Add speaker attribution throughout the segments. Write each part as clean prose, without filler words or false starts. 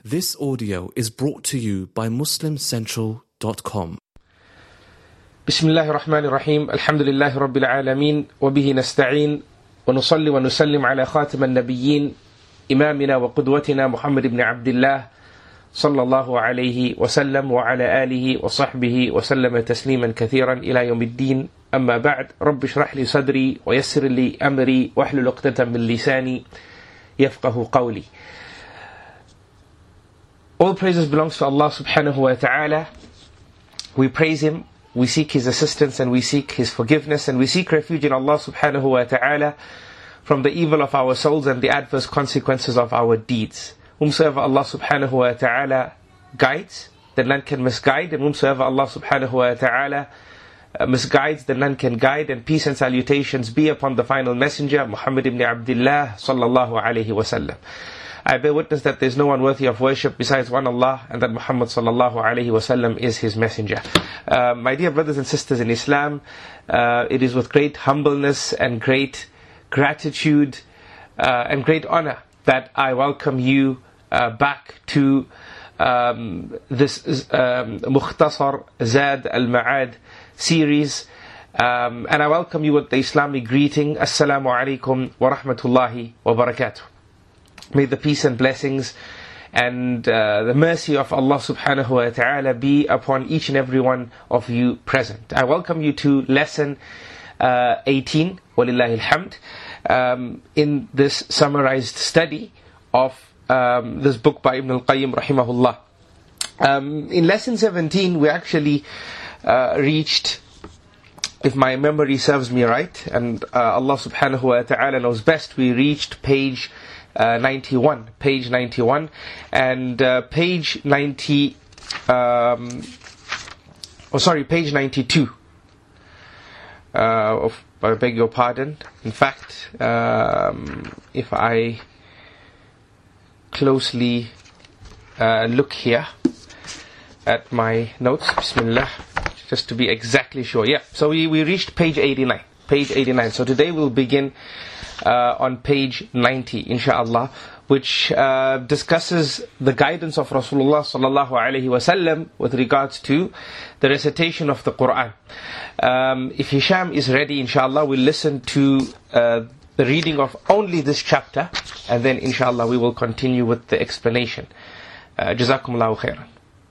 Speaker 1: This audio is brought to you by MuslimCentral.com.
Speaker 2: بسم الله الرحمن الرحيم الحمد لله رب العالمين وبه نستعين ونصلي ونسلم على خاتم النبيين إمامنا وقدوتنا محمد بن عبد الله صلى الله عليه وسلم وعلى آله وصحبه وسلم تسليما كثيرا إلى يوم الدين. أما بعد، رب اشرح لي صدري ويسر لي أمري واحلل عقدة من لساني يفقه قولي. All praises belongs to Allah subhanahu wa ta'ala. We praise Him, we seek His assistance, and we seek His forgiveness, and we seek refuge in Allah subhanahu wa ta'ala from the evil of our souls and the adverse consequences of our deeds. Whomsoever Allah subhanahu wa ta'ala guides, then none can misguide, and whomsoever Allah subhanahu wa ta'ala misguides, then none can guide. And peace and salutations be upon the final messenger, Muhammad ibn Abdullah sallallahu alayhi wa sallam. I bear witness that there is no one worthy of worship besides one Allah, and that Muhammad sallallahu alayhi wa sallam is his messenger. My dear brothers and sisters in Islam, it is with great humbleness and great gratitude and great honor that I welcome you back to this Mukhtasar Zad al-Ma'ad series. And I welcome you with the Islamic greeting, Assalamu alaikum wa rahmatullahi wa barakatuh. May the peace and blessings and the mercy of Allah subhanahu wa ta'ala be upon each and every one of you present. I welcome you to lesson 18, walillahi alhamd, in this summarized study of this book by Ibn al-Qayyim rahimahullah. In lesson 17 we actually reached, if my memory serves me right, and Allah subhanahu wa ta'ala knows best, we reached page 91, and page 92. I beg your pardon. In fact, if I closely look here at my notes, Bismillah, just to be exactly sure. Yeah, so we reached page 89. So today we'll begin on page 90, inshaAllah, which discusses the guidance of Rasulullah sallallahu alayhi wa sallam with regards to the recitation of the Qur'an. If Hisham is ready, inshaAllah, we'll listen to the reading of only this chapter, and then inshaAllah we will continue with the explanation. Jazakumullahu khairan.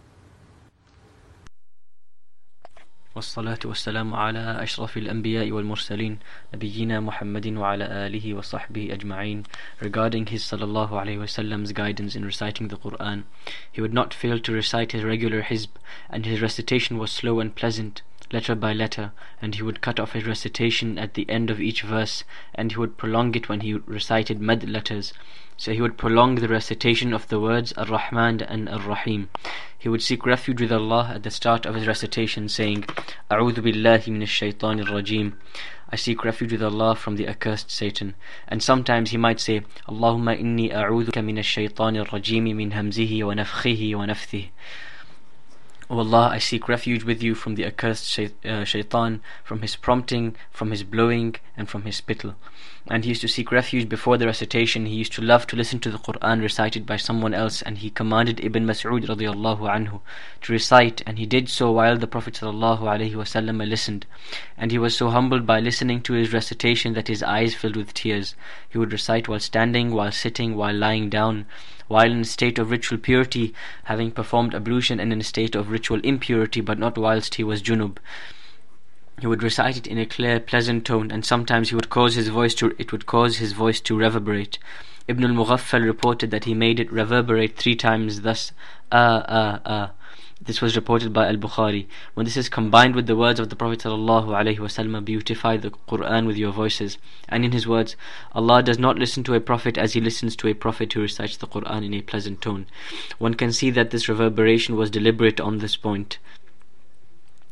Speaker 3: والصلاة والسلام على أشرف الأنبياء والمرسلين نبينا محمد وعلى آله وصحبه أجمعين. Regarding his sallallahu alayhi wa sallam's guidance in reciting the Qur'an, he would not fail to recite his regular hizb, and his recitation was slow and pleasant, letter by letter, and he would cut off his recitation at the end of each verse, and he would prolong it when he recited mad letters. So he would prolong the recitation of the words Ar-Rahman and Ar-Rahim. He would seek refuge with Allah at the start of his recitation, saying, A'udhu billahi minash shaitanir rajim. I seek refuge with Allah from the accursed Satan. And sometimes he might say, Allahumma inni a'udhuka minash shaitanir rajim min hamzihi wa nafthihi wa nafthihi. O Allah, I seek refuge with you from the accursed shaitan, from his prompting, from his blowing, and from his spittle. And he used to seek refuge before the recitation. He used to love to listen to the Qur'an recited by someone else, and he commanded Ibn Mas'ud radiyallahu anhu to recite, and he did so while the Prophet sallallahu alaihi wasallam listened. And he was so humbled by listening to his recitation that his eyes filled with tears. He would recite while standing, while sitting, while lying down, while in a state of ritual purity, having performed ablution, and in a state of ritual impurity, but not whilst he was junub. He would recite it in a clear, pleasant tone, and sometimes it would cause his voice to reverberate. Ibn al-Mughaffal reported that he made it reverberate 3 times, thus, This was reported by Al-Bukhari. When this is combined with the words of the Prophet ﷺ, beautify the Qur'an with your voices. And in his words, Allah does not listen to a prophet as He listens to a prophet who recites the Qur'an in a pleasant tone. One can see that this reverberation was deliberate on this point.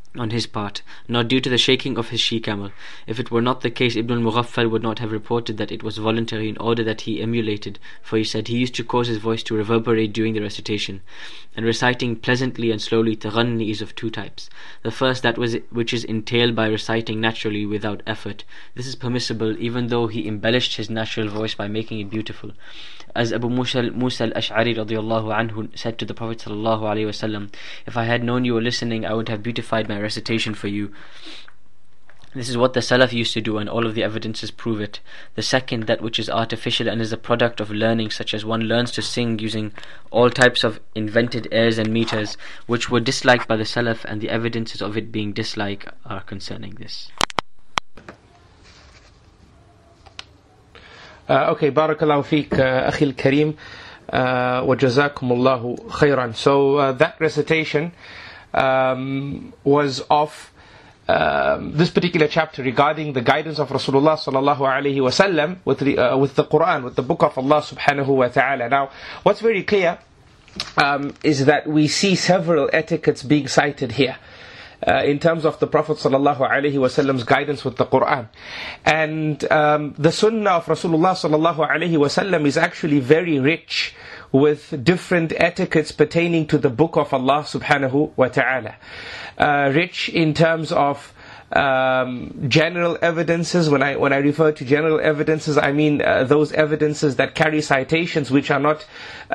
Speaker 3: on his part, not due to the shaking of his she-camel. If it were not the case, Ibn al-Mughaffal would not have reported that it was voluntary in order that he emulated, for he said he used to cause his voice to reverberate during the recitation. And reciting pleasantly and slowly, taghanni, is of two types. The first, which is entailed by reciting naturally without effort. This is permissible even though he embellished his natural voice by making it beautiful. As Abu Musa al-Ash'ari radiyallahu anhu said to the Prophet sallallahu alaihi wasallam, "If I had known you were listening, I would have beautified my recitation for you." This is what the Salaf used to do, and all of the evidences prove it. The second, that which is artificial and is a product of learning, such as one learns to sing using all types of invented airs and meters, which were disliked by the Salaf, and the evidences of it being disliked are concerning this.
Speaker 2: Okay, barakallahu feek, akhi al-kareem, wa jazakumullahu khairan. So that recitation was of this particular chapter regarding the guidance of Rasulullah sallallahu alaihi wasallam with the Quran, with the book of Allah subhanahu wa ta'ala. Now, what's very clear is that we see several etiquettes being cited here. In terms of the Prophet ﷺ's guidance with the Quran. And the Sunnah of Rasulullah ﷺ is actually very rich with different etiquettes pertaining to the book of Allah subhanahu wa ta'ala. Rich in terms of general evidences. When I refer to general evidences, I mean those evidences that carry citations which are not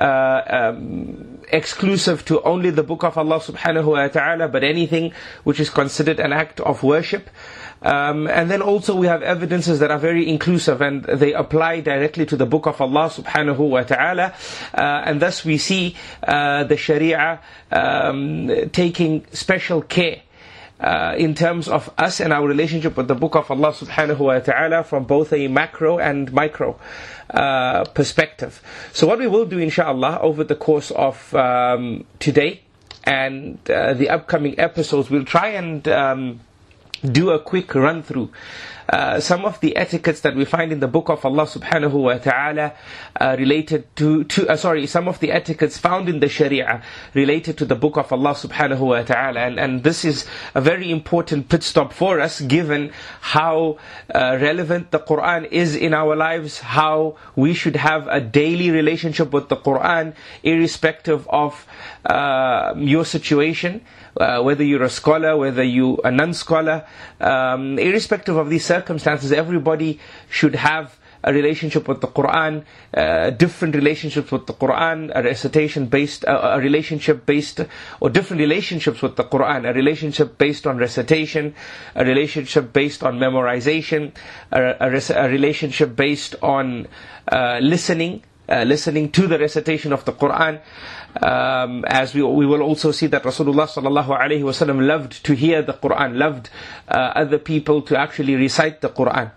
Speaker 2: exclusive to only the book of Allah subhanahu wa ta'ala, but anything which is considered an act of worship. And then also we have evidences that are very inclusive and they apply directly to the book of Allah subhanahu wa ta'ala. And thus we see the Sharia taking special care in terms of us and our relationship with the book of Allah subhanahu wa ta'ala from both a macro and micro perspective. So what we will do inshallah over the course of today and the upcoming episodes, we'll try and do a quick run through some of the etiquettes that we find in the book of Allah subhanahu wa ta'ala related to some of the etiquettes found in the Sharia related to the book of Allah subhanahu wa ta'ala. And this is a very important pit stop for us, given how relevant the Quran is in our lives, how we should have a daily relationship with the Quran irrespective of your situation. Whether you're a scholar, whether you're a non-scholar, irrespective of these circumstances, everybody should have a relationship with the Quran, different relationships with the Quran, a recitation based, a relationship based, or different relationships with the Quran, a relationship based on recitation, a relationship based on memorization, a relationship based on listening to the recitation of the Quran. As we will also see that Rasulullah sallallahu alaihi wasallam loved to hear the Quran, loved other people to actually recite the Quran.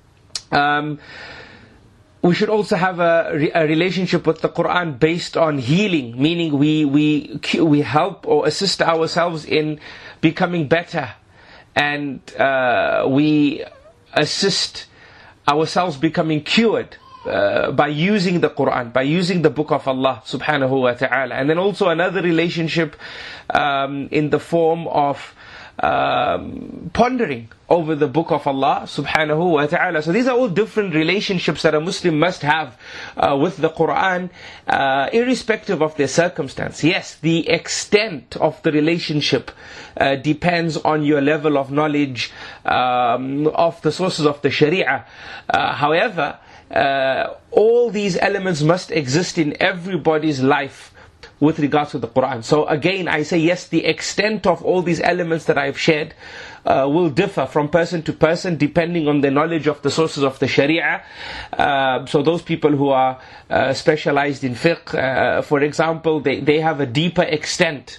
Speaker 2: We should also have a relationship with the Quran based on healing, meaning we help or assist ourselves in becoming better, and we assist ourselves becoming cured by using the Quran, by using the book of Allah subhanahu wa ta'ala. And then also another relationship in the form of pondering over the book of Allah subhanahu wa ta'ala. So these are all different relationships that a Muslim must have with the Quran, irrespective of their circumstance. Yes, the extent of the relationship depends on your level of knowledge of the sources of the Sharia. However, all these elements must exist in everybody's life with regards to the Quran. So again, I say yes, the extent of all these elements that I've shared will differ from person to person depending on the knowledge of the sources of the Sharia. So those people who are specialized in fiqh, for example, they have a deeper extent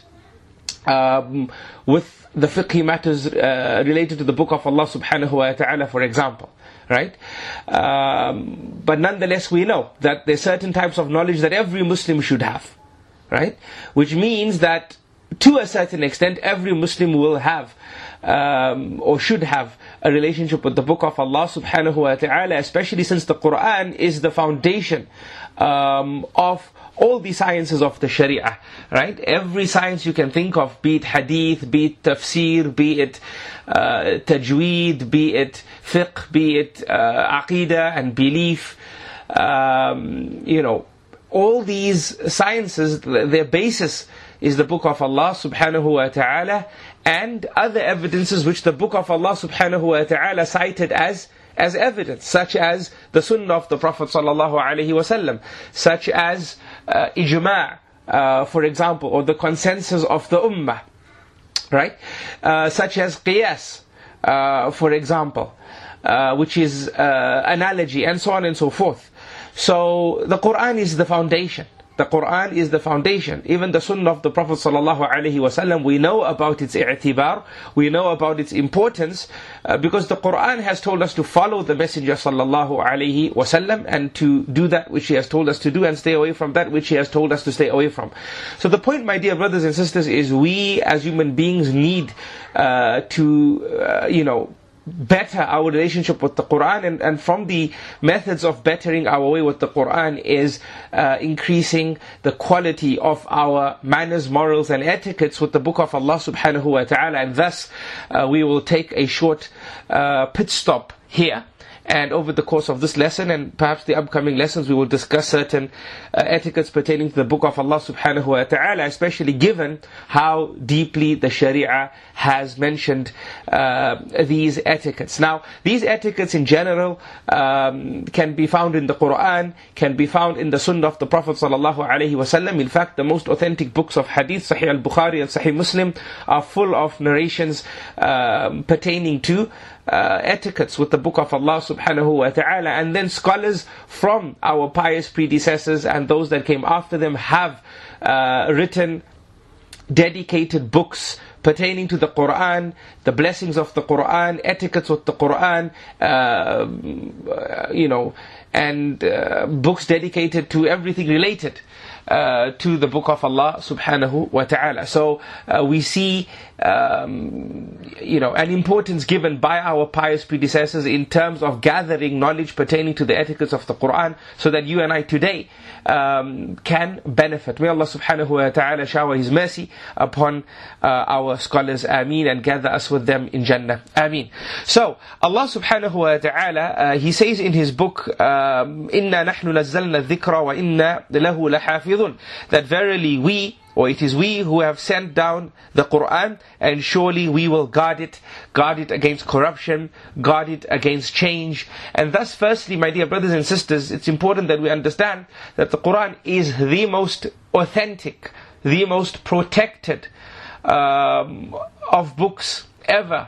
Speaker 2: with the fiqhi matters related to the book of Allah subhanahu wa ta'ala, for example. Right? But nonetheless, we know that there are certain types of knowledge that every Muslim should have. Right? Which means that to a certain extent, every Muslim will have or should have a relationship with the book of Allah subhanahu wa ta'ala, especially since the Quran is the foundation of all the sciences of the Sharia, right? Every science you can think of, be it hadith, be it tafsir, be it tajweed, be it fiqh, be it aqidah and belief, all these sciences, their basis is the book of Allah subhanahu wa ta'ala and other evidences which the book of Allah subhanahu wa ta'ala cited as evidence, such as the sunnah of the Prophet sallallahu alaihi wasallam, such as ijma', for example, or the consensus of the ummah, right? Such as qiyas, for example, which is analogy, and so on and so forth. So the Quran is the foundation. The Quran is the foundation. Even the Sunnah of the Prophet ﷺ, we know about its i'tibar, we know about its importance, because the Quran has told us to follow the Messenger ﷺ and to do that which he has told us to do and stay away from that which he has told us to stay away from. So the point, my dear brothers and sisters, is we as human beings need to better our relationship with the Quran, and from the methods of bettering our way with the Quran is increasing the quality of our manners, morals and etiquettes with the book of Allah subhanahu wa ta'ala. And thus we will take a short pit stop here. And over the course of this lesson and perhaps the upcoming lessons, we will discuss certain etiquettes pertaining to the book of Allah subhanahu wa ta'ala, especially given how deeply the Sharia has mentioned these etiquettes. Now, these etiquettes in general can be found in the Quran, can be found in the Sunnah of the Prophet sallallahu alaihi wasallam. In fact, the most authentic books of hadith, Sahih al-Bukhari and Sahih Muslim, are full of narrations pertaining to etiquettes with the book of Allah subhanahu wa ta'ala. And then scholars from our pious predecessors and those that came after them have written dedicated books pertaining to the Quran, the blessings of the Quran, etiquettes with the Quran, and books dedicated to everything related to the book of Allah subhanahu wa ta'ala. So we see an importance given by our pious predecessors in terms of gathering knowledge pertaining to the etiquettes of the Quran, so that you and I today can benefit. May Allah subhanahu wa ta'ala shower His mercy upon our scholars, ameen, and gather us with them in Jannah, ameen. So Allah subhanahu wa ta'ala, He says in His book, إِنَّا نَحْنُ نَزَّلْنَا الذِّكْرَ وَإِنَّا لَهُ لَحَافِظُونَ, that verily it is we who have sent down the Quran, and surely we will guard it against corruption, guard it against change. And thus, firstly, my dear brothers and sisters, it's important that we understand that the Quran is the most authentic, the most protected of books ever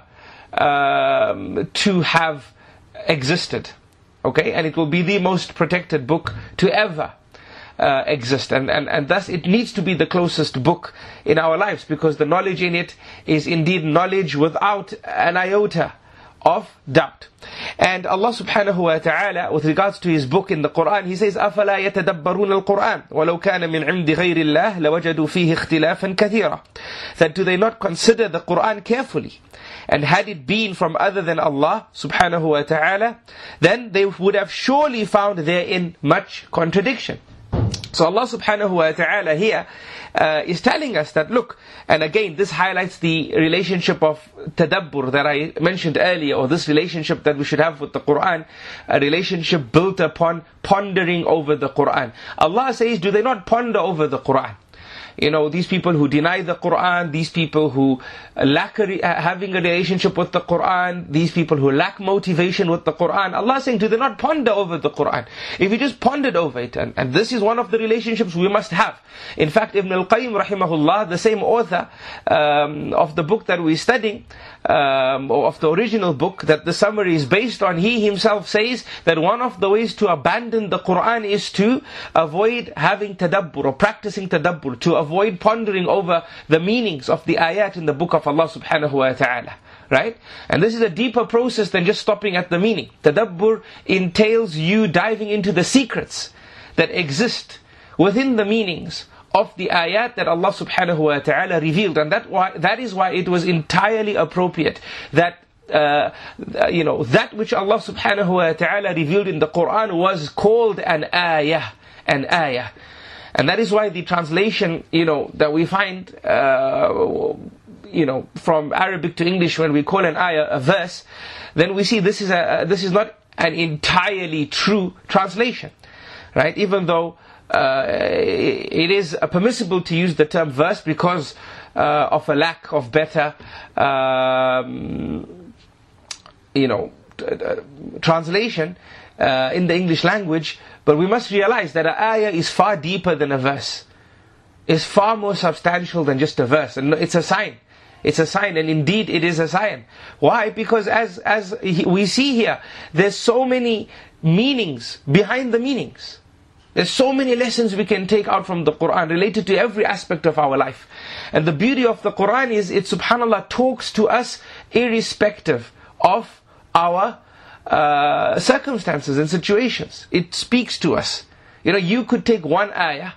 Speaker 2: to have existed. Okay, and it will be the most protected book to ever exist, and thus it needs to be the closest book in our lives, because the knowledge in it is indeed knowledge without an iota of doubt. And Allah subhanahu wa ta'ala, with regards to His book in the Quran, He says, أَفَلَا يَتَدَبَّرُونَ الْقُرْآنَ وَلَوْ كَانَ مِنْ عِنْدِ غَيْرِ اللَّهِ لَوَجَدُوا فِيهِ اخْتِلَافًا كَثِيرًا. That do they not consider the Quran carefully? And had it been from other than Allah subhanahu wa ta'ala, then they would have surely found therein much contradiction. So Allah subhanahu wa ta'ala here is telling us that, look, and again this highlights the relationship of tadabbur that I mentioned earlier, or this relationship that we should have with the Quran, a relationship built upon pondering over the Quran. Allah says, do they not ponder over the Quran? These people who deny the Quran, these people who lack having a relationship with the Quran, these people who lack motivation with the Quran, Allah is saying, do they not ponder over the Quran? If you just pondered over it, and this is one of the relationships we must have. In fact, Ibn al-Qayyim rahimahullah, the same author of the book that we're studying, or of the original book that the summary is based on, he himself says that one of the ways to abandon the Quran is to avoid having tadabbur, or practicing tadabbur, to avoid pondering over the meanings of the ayat in the book of Allah subhanahu wa ta'ala. Right? And this is a deeper process than just stopping at the meaning. Tadabbur entails you diving into the secrets that exist within the meanings of the ayat that Allah subhanahu wa ta'ala revealed. And that is why it was entirely appropriate that that which Allah subhanahu wa ta'ala revealed in the Quran was called an ayah. And that is why the translation, that we find, from Arabic to English, when we call an ayah a verse, then we see this is not an entirely true translation, right? Even though it is permissible to use the term verse because of a lack of better, translation in the English language. But we must realize that an ayah is far deeper than a verse. It's far more substantial than just a verse. And it's a sign. It's a sign, and indeed it is a sign. Why? Because as we see here, there's so many meanings behind the meanings. There's so many lessons we can take out from the Quran related to every aspect of our life. And the beauty of the Quran is it, subhanAllah, talks to us irrespective of our circumstances and situations. It speaks to us. You could take one ayah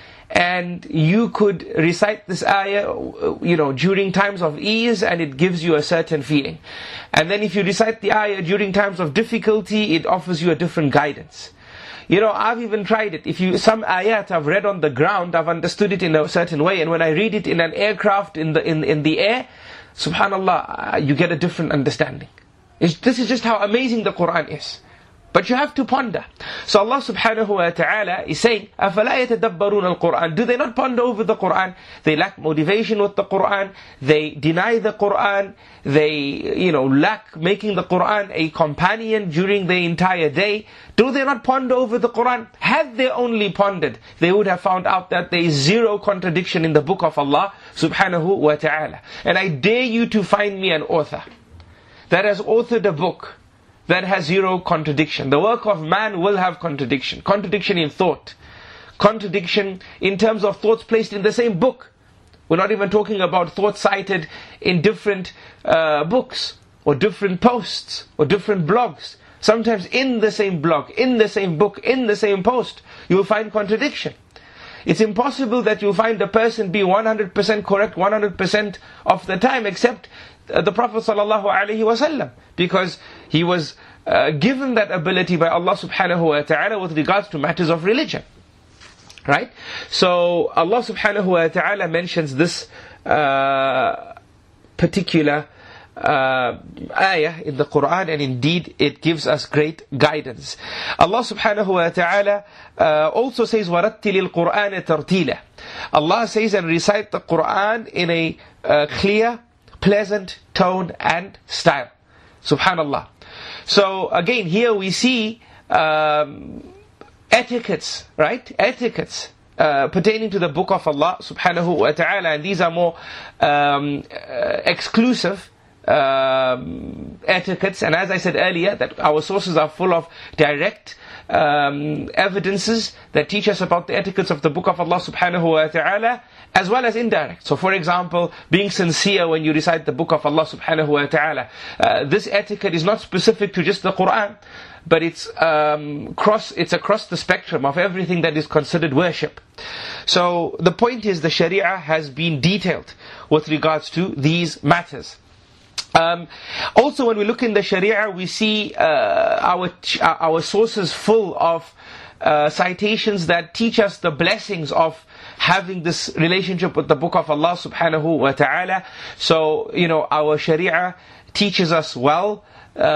Speaker 2: and you could recite this ayah, during times of ease, and it gives you a certain feeling. And then if you recite the ayah during times of difficulty, it offers you a different guidance. I've even tried it. Some ayat I've read on the ground, I've understood it in a certain way, and when I read it in an aircraft in the air, subhanallah, you get a different understanding. This is just how amazing the Quran is. But you have to ponder. So Allah subhanahu wa ta'ala is saying, أَفَلَا يَتَدَبَّرُونَ الْقُرْآنِ. Do they not ponder over the Quran? They lack motivation with the Quran. They deny the Quran. They, lack making the Quran a companion during the entire day. Do they not ponder over the Quran? Had they only pondered, they would have found out that there is zero contradiction in the book of Allah subhanahu wa ta'ala. And I dare you to find me an author that has authored a book that has zero contradiction. The work of man will have contradiction. Contradiction in thought. Contradiction in terms of thoughts placed in the same book. We're not even talking about thoughts cited in different books, or different posts, or different blogs. Sometimes in the same blog, in the same book, in the same post, you will find contradiction. It's impossible that you'll find a person be 100% correct 100% of the time, except the Prophet ﷺ, because he was given that ability by Allah subhanahu wa ta'ala with regards to matters of religion. Right? So Allah subhanahu wa ta'ala mentions this particular ayah in the Quran, and indeed it gives us great guidance. Allah subhanahu wa ta'ala also says, وَرَتِّلِ الْقُرْآنَ تَرْتِيلًا. Allah says, and recite the Quran in a clear, pleasant tone and style. Subhanallah. So again, here we see etiquettes, right? Etiquettes pertaining to the book of Allah subhanahu wa ta'ala, and these are more exclusive etiquettes. And as I said earlier, that our sources are full of direct evidences that teach us about the etiquettes of the book of Allah subhanahu wa ta'ala, as well as indirect. So for example, being sincere when you recite the book of Allah subhanahu wa ta'ala. This etiquette is not specific to just the Quran, but it's across the spectrum of everything that is considered worship. So the point is, the Sharia has been detailed with regards to these matters. Also, when we look in the Sharia, we see our sources full of citations that teach us the blessings of having this relationship with the book of Allah subhanahu wa ta'ala. So, our Sharia teaches us well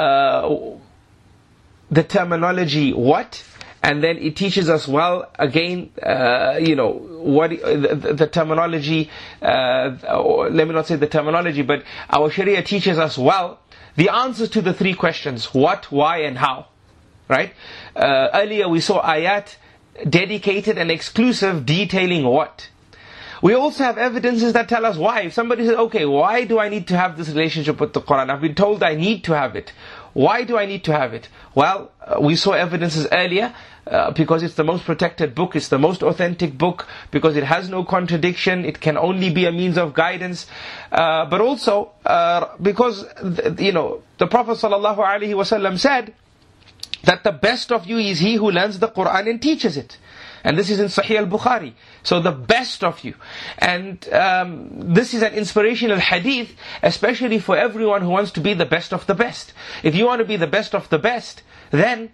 Speaker 2: the terminology what, and then it teaches us well again, what the terminology, or let me not say the terminology, but our Sharia teaches us well the answers to the three questions: what, why, and how. Right? Earlier we saw ayat dedicated and exclusive detailing what. We also have evidences that tell us why. If somebody says, okay, why do I need to have this relationship with the Quran? I've been told I need to have it. Why do I need to have it? Well, we saw evidences earlier, because it's the most protected book, it's the most authentic book, because it has no contradiction, it can only be a means of guidance. But also, because, the Prophet ﷺ said that the best of you is he who learns the Quran and teaches it. And this is in Sahih al-Bukhari. So the best of you. And this is an inspirational hadith, especially for everyone who wants to be the best of the best. If you want to be the best of the best, then,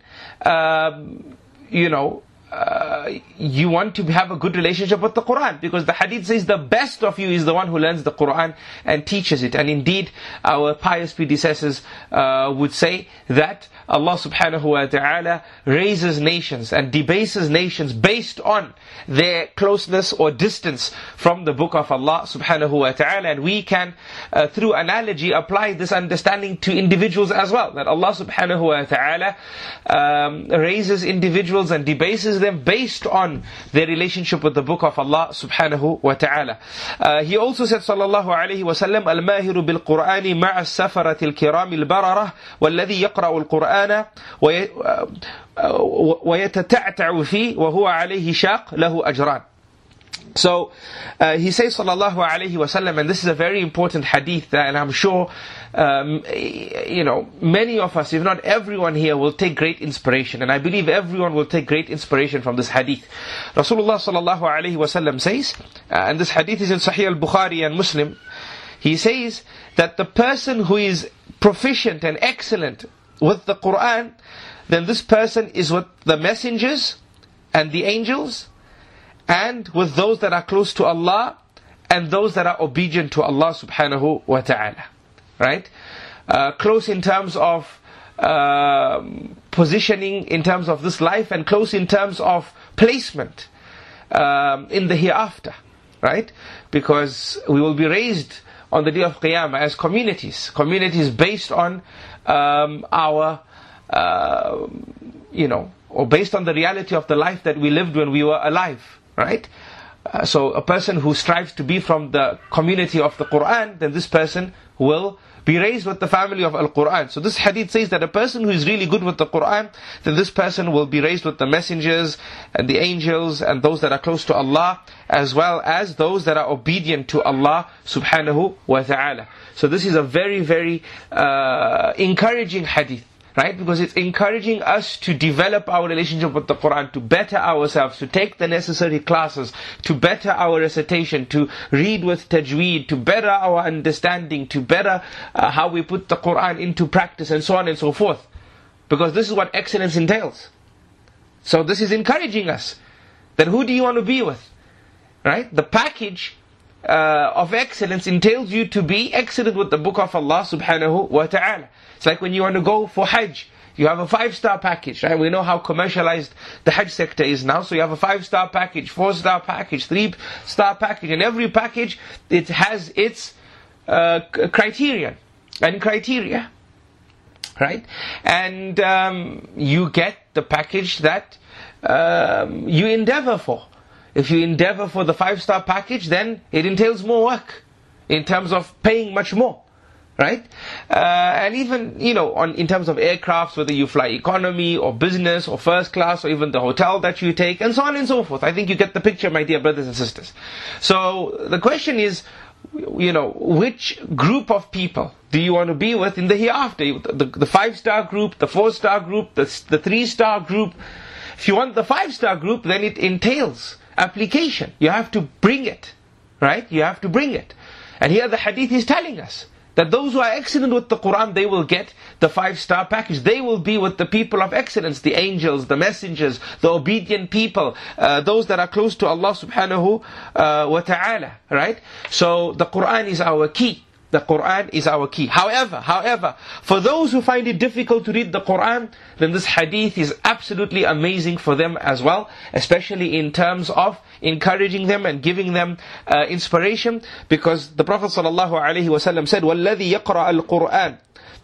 Speaker 2: you want to have a good relationship with the Quran, because the hadith says the best of you is the one who learns the Quran and teaches it. And indeed, our pious predecessors would say that Allah subhanahu wa ta'ala raises nations and debases nations based on their closeness or distance from the book of Allah subhanahu wa ta'ala. And we can, through analogy, apply this understanding to individuals as well, that Allah subhanahu wa ta'ala raises individuals and debases them based on their relationship with the book of Allah subhanahu wa ta'ala. He also said sallallahu alayhi wa sallam, al-mahiru bil-Qur'ani ma'a as-safarati al-kirami al-bararah walladhi yaqra'u al-Qur'ana ويتتعتع فيه وهو عليه شاق له أجران. So he says sallallahu alayhi wa sallam, and this is a very important hadith, and I'm sure many of us, if not everyone here, will take great inspiration, and I believe everyone will take great inspiration from this hadith. Rasulullah sallallahu alayhi wa sallam says, and this hadith is in Sahih al-Bukhari and Muslim, he says that the person who is proficient and excellent with the Quran, then this person is with the messengers and the angels, and with those that are close to Allah, and those that are obedient to Allah subhanahu wa ta'ala. Right? Close in terms of positioning in terms of this life, and close in terms of placement in the hereafter. Right? Because we will be raised on the day of Qiyamah as communities based on or based on the reality of the life that we lived when we were alive, right? So a person who strives to be from the community of the Quran, then this person will be raised with the family of Al-Quran. So this hadith says that a person who is really good with the Quran, then this person will be raised with the messengers and the angels and those that are close to Allah, as well as those that are obedient to Allah subhanahu wa ta'ala. So this is a very, very encouraging hadith. Right? Because it's encouraging us to develop our relationship with the Quran, to better ourselves, to take the necessary classes, to better our recitation, to read with tajweed, to better our understanding, to better how we put the Quran into practice, and so on and so forth. Because this is what excellence entails. So this is encouraging us. Then who do you want to be with? Right? The package of excellence entails you to be excellent with the book of Allah subhanahu wa ta'ala. It's like when you want to go for Hajj, you have a 5-star package, right? We know how commercialized the Hajj sector is now. So you have a 5-star package, 4-star package, 3-star package, and every package, it has its criteria, right? And you get the package that you endeavor for. If you endeavor for the 5-star package, then it entails more work in terms of paying much more. Right? And even, in terms of aircrafts, whether you fly economy or business or first class or even the hotel that you take, and so on and so forth. I think you get the picture, my dear brothers and sisters. So the question is, which group of people do you want to be with in the hereafter? The 5-star group, the 4-star group, the 3-star group. If you want the 5-star group, then it entails application. You have to bring it. Right? You have to bring it. And here the hadith is telling us that those who are excellent with the Quran, they will get the 5-star package. They will be with the people of excellence, the angels, the messengers, the obedient people, those that are close to Allah subhanahu wa ta'ala. Right? So the Quran is our key. The Quran is our key. However, for those who find it difficult to read the Quran, then this hadith is absolutely amazing for them as well, especially in terms of encouraging them and giving them inspiration, because the Prophet ﷺ said, وَالَّذِي يَقْرَأَ الْقُرْآنِ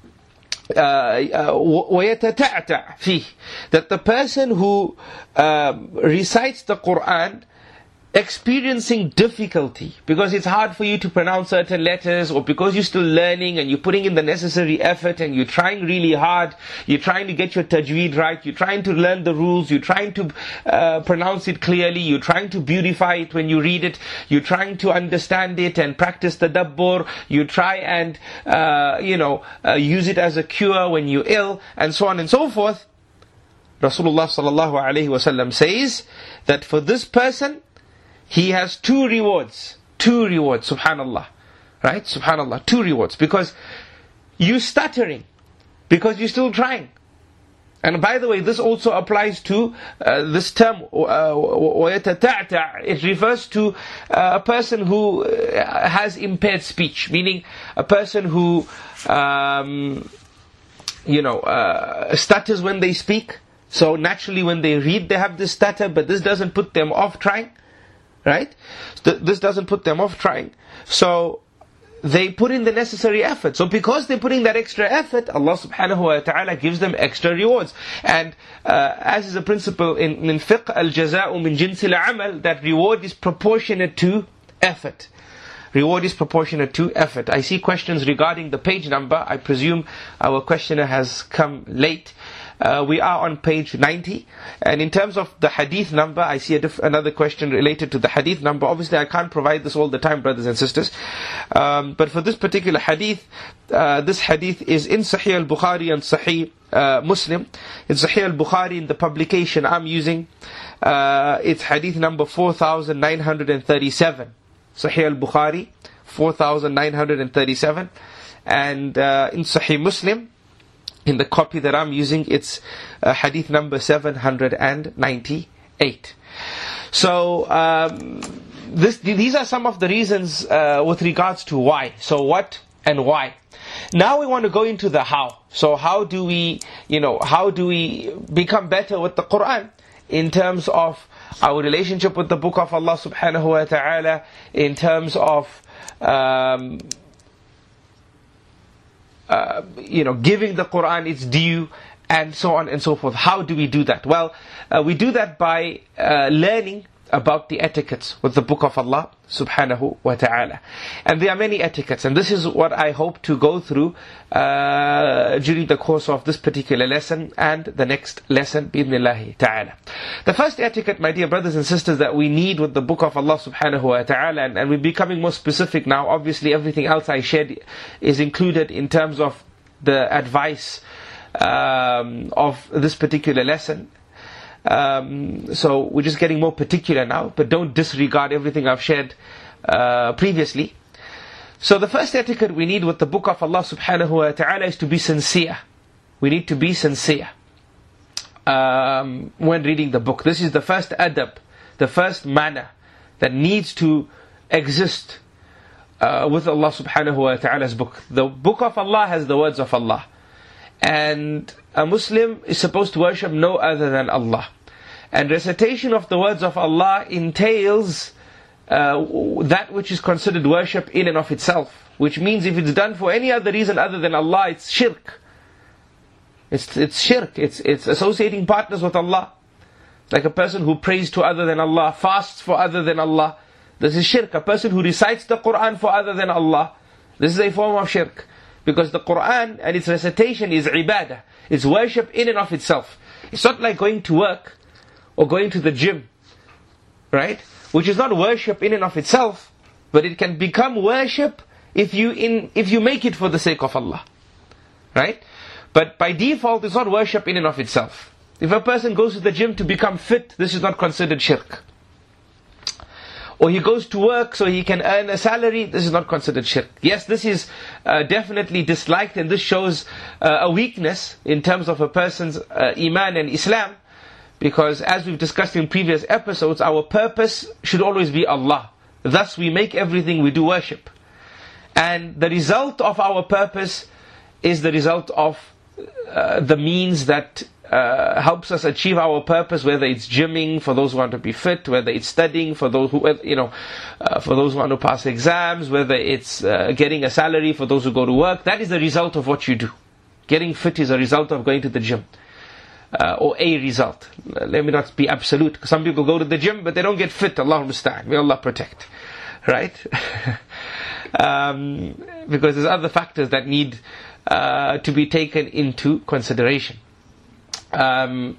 Speaker 2: وَيَتَتَعْتَعْ فِيهِ, that the person who recites the Quran experiencing difficulty, because it's hard for you to pronounce certain letters, or because you're still learning and you're putting in the necessary effort and you're trying really hard, you're trying to get your tajweed right, you're trying to learn the rules, you're trying to pronounce it clearly, you're trying to beautify it when you read it, you're trying to understand it and practice tadabbur, you try and use it as a cure when you're ill, and so on and so forth. Rasulullah sallallahu alaihi wasallam says that for this person, he has two rewards. Two rewards, subhanallah. Right? Subhanallah, two rewards. Because you stuttering, because you're still trying. And by the way, this also applies to this term, وَيَتَتَعْتَعْ. It refers to a person who has impaired speech, meaning a person who, stutters when they speak. So naturally when they read, they have this stutter, but this doesn't put them off trying. Right? This doesn't put them off trying. So they put in the necessary effort. So because they're putting that extra effort, Allah subhanahu wa ta'ala gives them extra rewards. And as is a principle in fiqh, al-jaza'u min jinsil amal, that reward is proportionate to effort. Reward is proportionate to effort. I see questions regarding the page number. I presume our questioner has come late. We are on page 90. And in terms of the hadith number, I see another question related to the hadith number. Obviously, I can't provide this all the time, brothers and sisters. But for this particular hadith, this hadith is in Sahih al-Bukhari and Sahih Muslim. In Sahih al-Bukhari, in the publication I'm using, it's hadith number 4937. Sahih al-Bukhari, 4937. And in Sahih Muslim, in the copy that I'm using, it's hadith number 798. So, these are some of the reasons with regards to why. So what and why. Now we want to go into the how. So how do we become better with the Quran in terms of our relationship with the book of Allah subhanahu wa ta'ala, in terms of giving the Quran its due, and so on and so forth. How do we do that? Well, we do that by learning about the etiquettes with the book of Allah subhanahu wa ta'ala. And there are many etiquettes, and this is what I hope to go through during the course of this particular lesson and the next lesson, bi'idhnillahi ta'ala. The first etiquette, my dear brothers and sisters, that we need with the book of Allah subhanahu wa ta'ala, and we're becoming more specific now. Obviously everything else I shared is included in terms of the advice of this particular lesson. So we're just getting more particular now, but don't disregard everything I've shared previously. So the first etiquette we need with the book of Allah subhanahu wa ta'ala is to be sincere. We need to be sincere when reading the book. This is the first adab, the first manner that needs to exist with Allah subhanahu wa ta'ala's book. The book of Allah has the words of Allah. And a Muslim is supposed to worship no other than Allah. And recitation of the words of Allah entails that which is considered worship in and of itself. Which means if it's done for any other reason other than Allah, it's shirk. It's shirk. It's associating partners with Allah. Like a person who prays to other than Allah, fasts for other than Allah. This is shirk. A person who recites the Quran for other than Allah, this is a form of shirk. Because the Quran and its recitation is ibadah. It's worship in and of itself. It's not like going to work or going to the gym, right? Which is not worship in and of itself, but it can become worship if you make it for the sake of Allah, right? But by default, it's not worship in and of itself. If a person goes to the gym to become fit, this is not considered shirk. Or he goes to work so he can earn a salary, this is not considered shirk. Yes, this is definitely disliked, and this shows a weakness in terms of a person's iman and Islam. Because as we've discussed in previous episodes, our purpose should always be Allah. Thus we make everything we do worship. And the result of our purpose is the result of the means that helps us achieve our purpose, whether it's gymming for those who want to be fit, whether it's studying for those who for those who want to pass exams, whether it's getting a salary for those who go to work. That is the result of what you do. Getting fit is a result of going to the gym, or a result. Let me not be absolute. Some people go to the gym but they don't get fit. Allahumma musta'an. May Allah protect. Right? Because there's other factors that need to be taken into consideration. And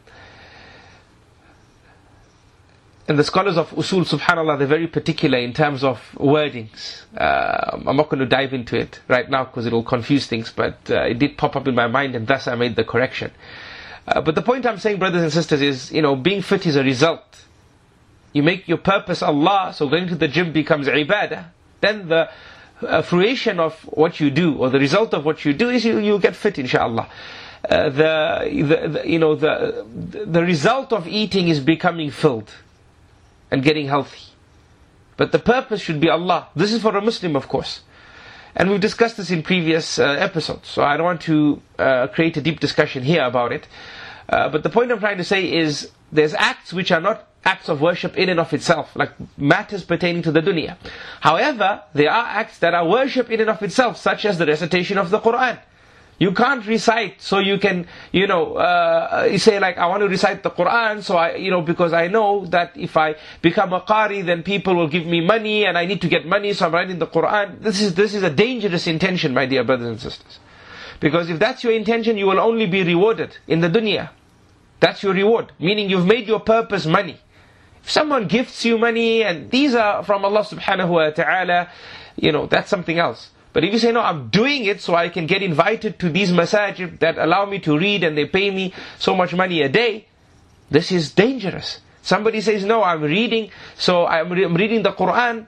Speaker 2: the scholars of usul, subhanallah, they're very particular in terms of wordings. I'm not going to dive into it right now because it will confuse things, but it did pop up in my mind and thus I made the correction. But the point I'm saying, brothers and sisters, is, being fit is a result. You make your purpose Allah, so going to the gym becomes ibadah. Then the fruition of what you do, or the result of what you do, is you'll get fit, inshallah. The result of eating is becoming filled and getting healthy. But the purpose should be Allah. This is for a Muslim, of course. And we've discussed this in previous episodes, so I don't want to create a deep discussion here about it. But the point I'm trying to say is, there's acts which are not acts of worship in and of itself, like matters pertaining to the dunya. However, there are acts that are worship in and of itself, such as the recitation of the Qur'an. You can't recite, so you can, you say like, I want to recite the Qur'an, so because I know that if I become a qari, then people will give me money, and I need to get money, so I'm writing the Qur'an. This is a dangerous intention, my dear brothers and sisters. Because if that's your intention, you will only be rewarded in the dunya. That's your reward. Meaning you've made your purpose money. If someone gifts you money, and these are from Allah subhanahu wa ta'ala, that's something else. But if you say, no, I'm doing it so I can get invited to these masajid that allow me to read and they pay me so much money a day, this is dangerous. Somebody says, no, I'm reading, so I'm reading the Qur'an,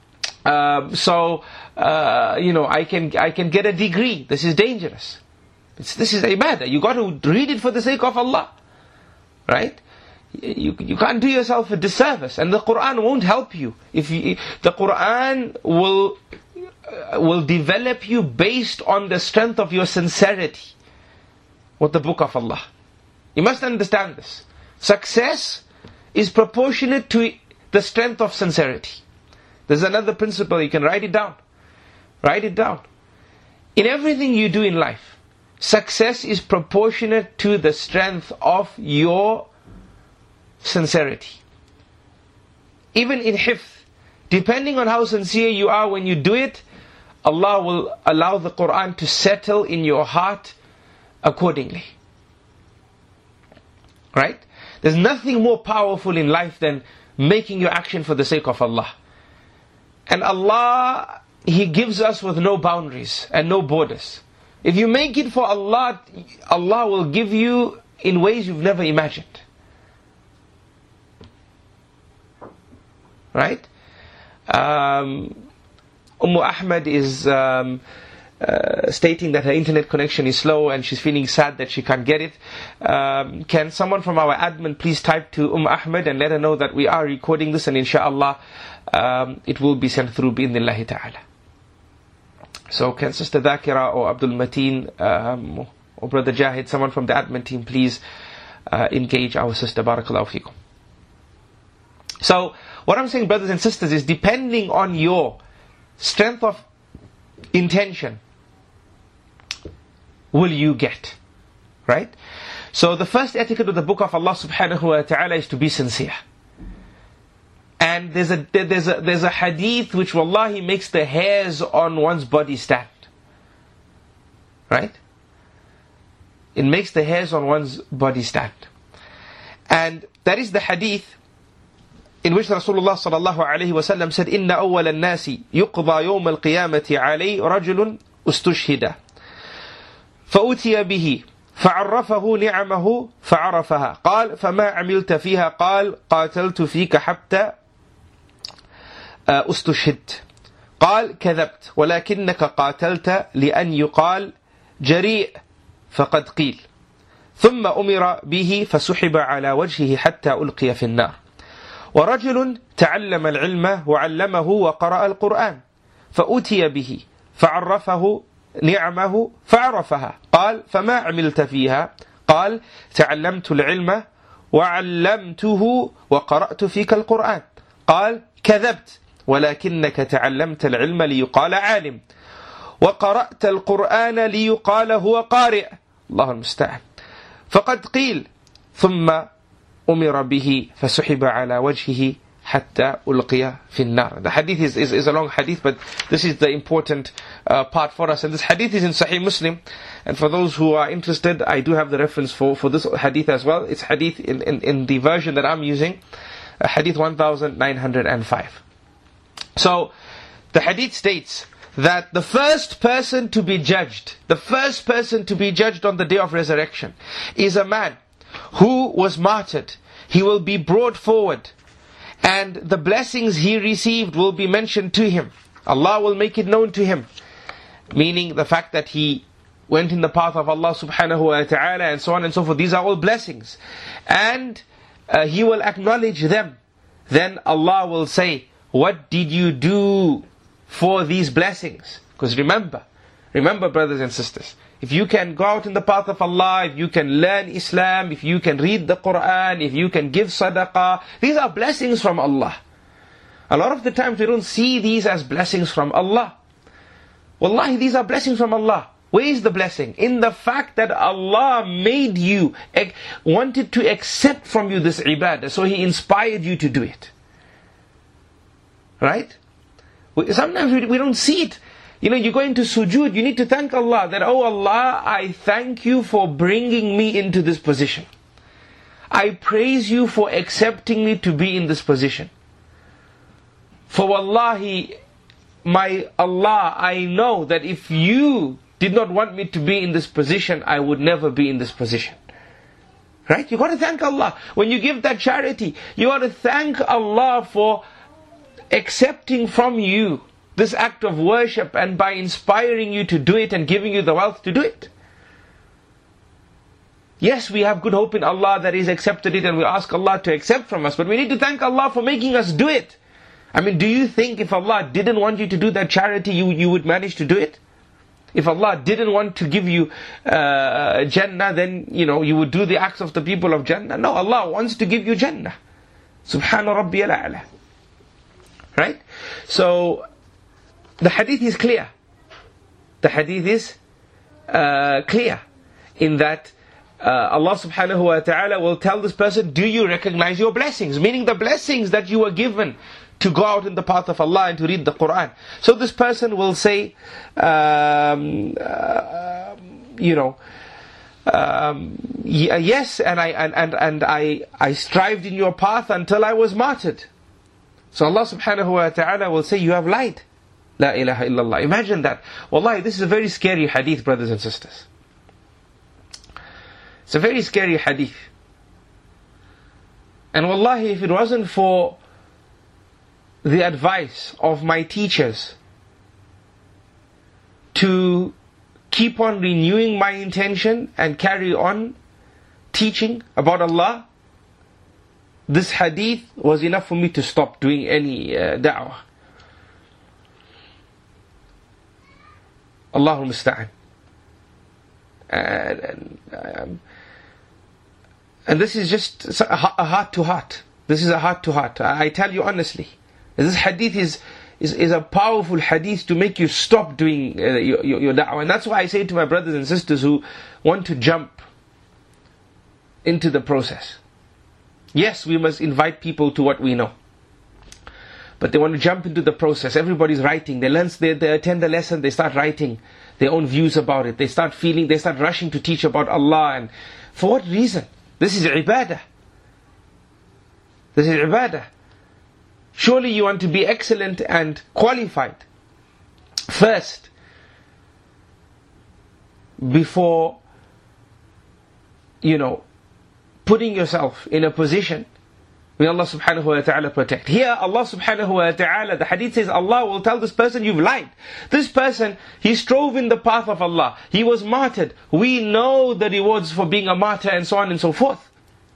Speaker 2: I can get a degree. This is dangerous. This is ibadah. You got to read it for the sake of Allah. Right? You can't do yourself a disservice. And the Qur'an won't help you. The Qur'an will develop you based on the strength of your sincerity with the book of Allah. You must understand this. Success is proportionate to the strength of sincerity. There's another principle, you can write it down. Write it down. In everything you do in life, success is proportionate to the strength of your sincerity. Even in hifz, depending on how sincere you are when you do it, Allah will allow the Qur'an to settle in your heart accordingly. Right? There's nothing more powerful in life than making your action for the sake of Allah. And Allah, He gives us with no boundaries and no borders. If you make it for Allah, Allah will give you in ways you've never imagined. Right? Ahmed is stating that her internet connection is slow and she's feeling sad that she can't get it. Can someone from our admin please type to Ahmed and let her know that we are recording this, and inshallah it will be sent through bi'idhnillahi ta'ala. So can Sister Dhakira or Abdul Mateen or Brother Jahid, someone from the admin team, please engage our sister. Barakallahu feekum. So what I'm saying, brothers and sisters, is depending on your strength of intention, will you get. Right? So the first etiquette of the book of Allah subhanahu wa ta'ala is to be sincere. And there's a hadith which wallahi makes the hairs on one's body stand. Right? It makes the hairs on one's body stand. And that is the hadith in which Rasulullah sallallahu alayhi wa sallam said, إِنَّ أَوَّلَ النَّاسِ يُقْضَى يَوْمَ الْقِيَامَةِ عَلَيْهِ رَجُلٌ أُسْتُشْهِدَ فأتي به فعرفه نعمه فعرفها قال فما عملت فيها قال قاتلت فيك حتى أستشهدت قال كذبت ولكنك قاتلت لأن يقال جريء فقد قيل ثم أمر به فسحب على وجهه حتى ألقي في النار ورجل تعلم العلم وعلمه وقرأ القرآن فأتي به فعرفه نعمه فعرفها قال فما عملت فيها قال تعلمت العلم وعلمته وقرأت فيك القرآن قال كذبت ولكنك تعلمت العلم ليقال عالم وقرأت القرآن ليقال هو قارئ الله المستعان فقد قيل ثم أمر به فسحب على وجهه حتى ألقي في النار. The hadith is a long hadith, but this is the important part for us. And this hadith is in Sahih Muslim. And for those who are interested, I do have the reference for this hadith as well. It's hadith in the version that I'm using, hadith 1905. So, the hadith states that the first person to be judged on the day of resurrection is a man who was martyred, he will be brought forward, and the blessings he received will be mentioned to him. Allah will make it known to him. Meaning the fact that he went in the path of Allah subhanahu wa ta'ala and so on and so forth. These are all blessings. And he will acknowledge them. Then Allah will say, what did you do for these blessings? Because remember brothers and sisters, if you can go out in the path of Allah, if you can learn Islam, if you can read the Quran, if you can give sadaqah, these are blessings from Allah. A lot of the times we don't see these as blessings from Allah. Wallahi, these are blessings from Allah. Where is the blessing? In the fact that Allah made you, wanted to accept from you this ibadah, so He inspired you to do it. Right? Sometimes we don't see it. You go into sujood, you need to thank Allah that, oh Allah, I thank you for bringing me into this position. I praise you for accepting me to be in this position. For wallahi, my Allah, I know that if you did not want me to be in this position, I would never be in this position. Right? You got to thank Allah. When you give that charity, you got to thank Allah for accepting from you this act of worship, and by inspiring you to do it and giving you the wealth to do it. Yes, we have good hope in Allah that He's accepted it, and we ask Allah to accept from us, but we need to thank Allah for making us do it. I mean, do you think if Allah didn't want you to do that charity, you would manage to do it? If Allah didn't want to give you Jannah, then you would do the acts of the people of Jannah. No, Allah wants to give you Jannah. Subhana Rabbiyal A'la. Right? So, the hadith is clear. The hadith is clear in that Allah subhanahu wa ta'ala will tell this person, do you recognize your blessings? Meaning the blessings that you were given to go out in the path of Allah and to read the Quran. So this person will say, yes, and I strived in your path until I was martyred. So Allah subhanahu wa ta'ala will say, you have lied. La ilaha illallah. Imagine that. Wallahi, this is a very scary hadith, brothers and sisters. It's a very scary hadith. And wallahi, if it wasn't for the advice of my teachers to keep on renewing my intention and carry on teaching about Allah, this hadith was enough for me to stop doing any da'wah. Allahul Musta'an. And this is just a heart to heart. This is a heart to heart. I tell you honestly, this hadith is a powerful hadith to make you stop doing your da'wah. And that's why I say to my brothers and sisters who want to jump into the process. Yes, we must invite people to what we know. But they want to jump into the process. Everybody's writing. They attend the lesson, they start writing their own views about it. They start rushing to teach about Allah. And for what reason? This is ibadah. This is ibadah. Surely you want to be excellent and qualified first, before, putting yourself in a position. May Allah subhanahu wa ta'ala protect. Here Allah subhanahu wa ta'ala, the hadith says, Allah will tell this person, you've lied. This person, he strove in the path of Allah. He was martyred. We know the rewards for being a martyr and so on and so forth.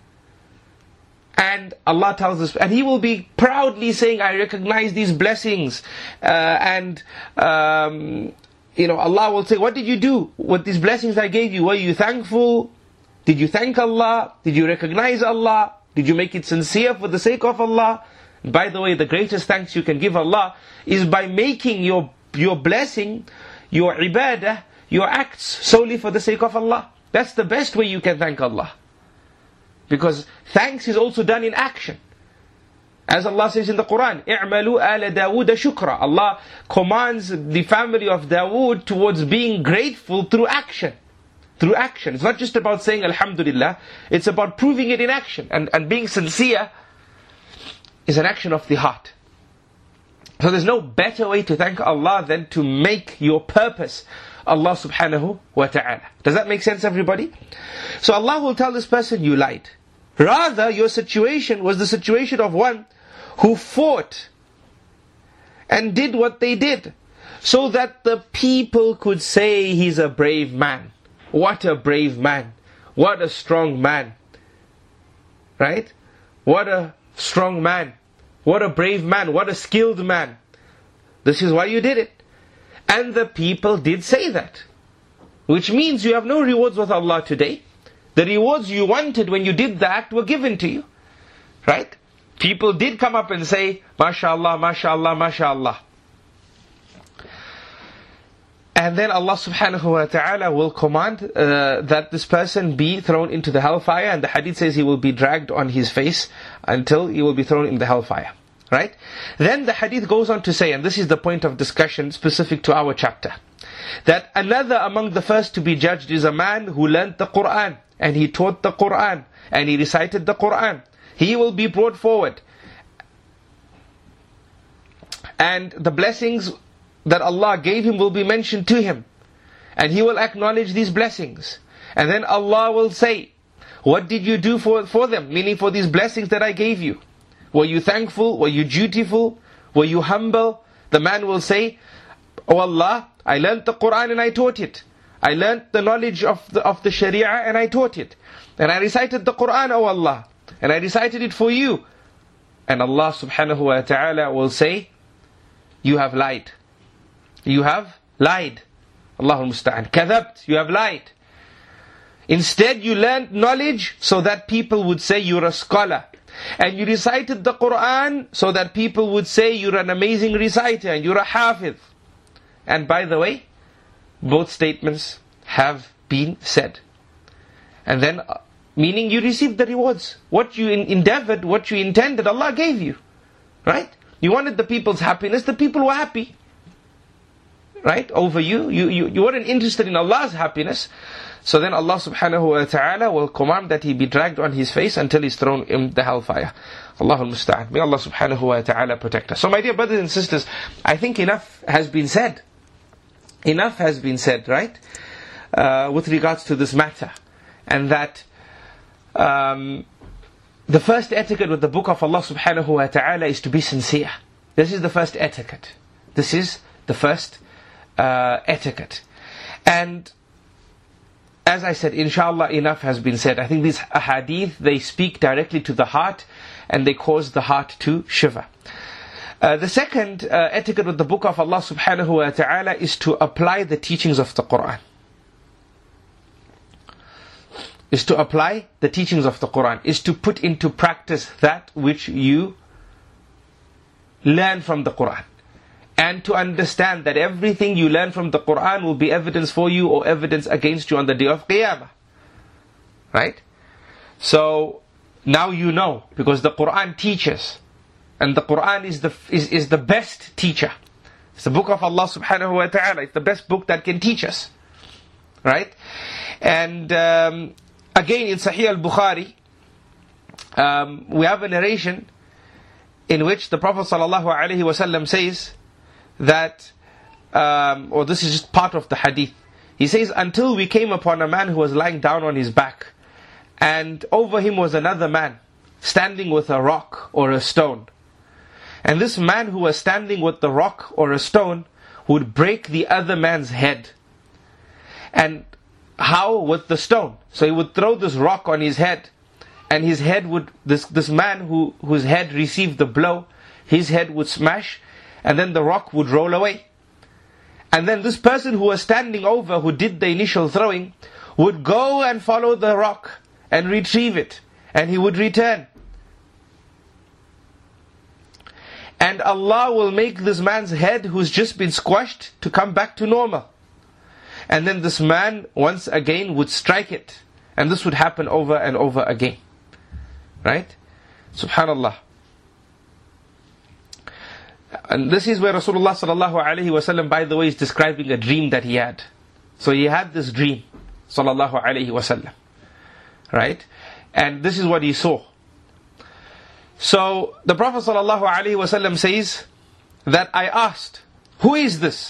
Speaker 2: And Allah tells us, and he will be proudly saying, I recognize these blessings. Allah will say, what did you do with these blessings I gave you? Were you thankful? Did you thank Allah? Did you recognize Allah? Did you make it sincere for the sake of Allah? By the way, the greatest thanks you can give Allah is by making your blessing, your ibadah, your acts solely for the sake of Allah. That's the best way you can thank Allah. Because thanks is also done in action. As Allah says in the Quran, اِعْمَلُوا آلَ دَاوُودَ شُكْرًا. Allah commands the family of Dawood towards being grateful through action. Through action. It's not just about saying Alhamdulillah, it's about proving it in action. And being sincere is an action of the heart. So there's no better way to thank Allah than to make your purpose Allah subhanahu wa ta'ala. Does that make sense, everybody? So Allah will tell this person, you lied. Rather, your situation was the situation of one who fought and did what they did, so that the people could say he's a brave man. What a brave man. What a strong man. Right? What a strong man. What a brave man. What a skilled man. This is why you did it. And the people did say that. Which means you have no rewards with Allah today. The rewards you wanted when you did the act were given to you. Right? People did come up and say, MashaAllah, MashaAllah, MashaAllah. And then Allah subhanahu wa ta'ala will command that this person be thrown into the hellfire. And the hadith says he will be dragged on his face until he will be thrown in the hellfire. Right? Then the hadith goes on to say, and this is the point of discussion specific to our chapter, that another among the first to be judged is a man who learnt the Qur'an, and he taught the Qur'an, and he recited the Qur'an. He will be brought forward. And the blessings that Allah gave him will be mentioned to him. And he will acknowledge these blessings. And then Allah will say, what did you do for them? Meaning for these blessings that I gave you. Were you thankful? Were you dutiful? Were you humble? The man will say, oh Allah, I learned the Qur'an and I taught it. I learned the knowledge of the Sharia and I taught it. And I recited the Qur'an, oh Allah. And I recited it for you. And Allah subhanahu wa ta'ala will say, you have lied. You have lied. Allahul Musta'an. Kadhabt, you have lied. Instead you learned knowledge so that people would say you're a scholar. And you recited the Qur'an so that people would say you're an amazing reciter and you're a hafiz. And by the way, both statements have been said. And then, meaning you received the rewards. What you endeavored, what you intended, Allah gave you. Right? You wanted the people's happiness, the people were happy. Right? Over you. You weren't interested in Allah's happiness. So then Allah subhanahu wa ta'ala will command that he be dragged on his face until he's thrown in the hellfire. Allahul Musta'an. May Allah subhanahu wa ta'ala protect us. So my dear brothers and sisters, I think enough has been said. Enough has been said, right? With regards to this matter. And that the first etiquette with the book of Allah subhanahu wa ta'ala is to be sincere. This is the first etiquette. This is the first etiquette. And as I said, inshallah, enough has been said. I think these ahadith, they speak directly to the heart and they cause the heart to shiver. The second etiquette with the book of Allah subhanahu wa ta'ala is to apply the teachings of the Qur'an. Is to apply the teachings of the Qur'an. Is to put into practice that which you learn from the Qur'an. And to understand that everything you learn from the Qur'an will be evidence for you or evidence against you on the day of Qiyamah. Right? So, now you know, because the Qur'an teaches. And the Qur'an is the best teacher. It's the book of Allah subhanahu wa ta'ala. It's the best book that can teach us. Right? And again in Sahih al-Bukhari, we have a narration in which the Prophet sallallahu alaihi wasallam says that, or this is just part of the hadith. He says, until we came upon a man who was lying down on his back, and over him was another man standing with a rock or a stone. And this man who was standing with the rock or a stone would break the other man's head. And how? With the stone. So he would throw this rock on his head, and his head would, this man whose head received the blow, his head would smash, and then the rock would roll away. And then this person who was standing over, who did the initial throwing, would go and follow the rock and retrieve it, and he would return. And Allah will make this man's head, who's just been squashed, to come back to normal. And then this man once again would strike it, and this would happen over and over again. Right? Subhanallah. And this is where Rasulullah sallallahu alaihi wasallam, by the way, is describing a dream that he had. So he had this dream, sallallahu alaihi wasallam. Right? And this is what he saw. So the Prophet sallallahu alaihi wasallam says that I asked, who is this?